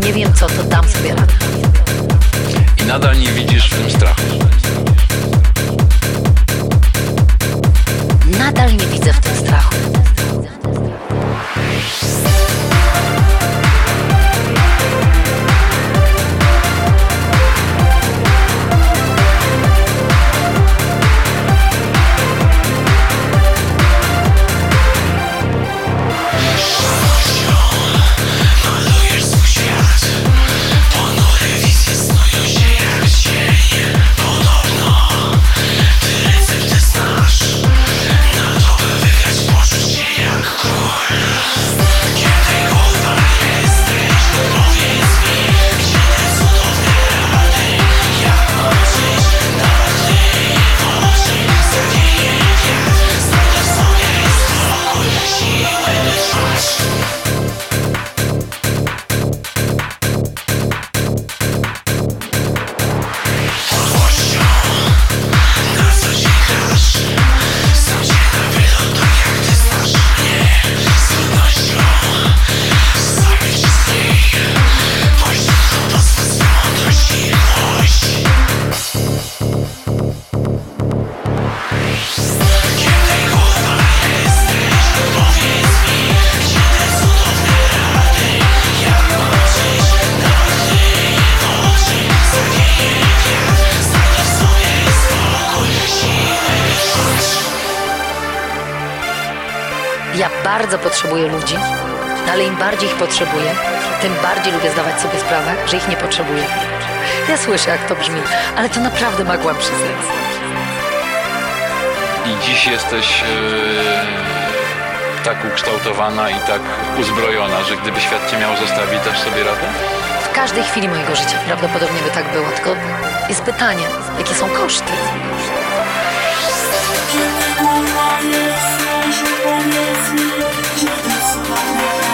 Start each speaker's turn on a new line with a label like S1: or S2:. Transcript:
S1: nie wiem co, to dam sobie radę.
S2: I nadal nie widzisz w tym strachu.
S1: Nadal nie widzę w tym strachu. Ja bardzo potrzebuję ludzi, ale im bardziej ich potrzebuję, tym bardziej lubię zdawać sobie sprawę, że ich nie potrzebuję. Ja słyszę, jak to brzmi, ale to naprawdę ma głębszy sens.
S2: I dziś jesteś tak ukształtowana i tak uzbrojona, że gdyby świat cię miał zostawić, dasz sobie radę?
S1: W każdej chwili mojego życia prawdopodobnie by tak było, tylko jest pytanie, jakie są koszty?
S3: Powiedz mi, że decydowałem.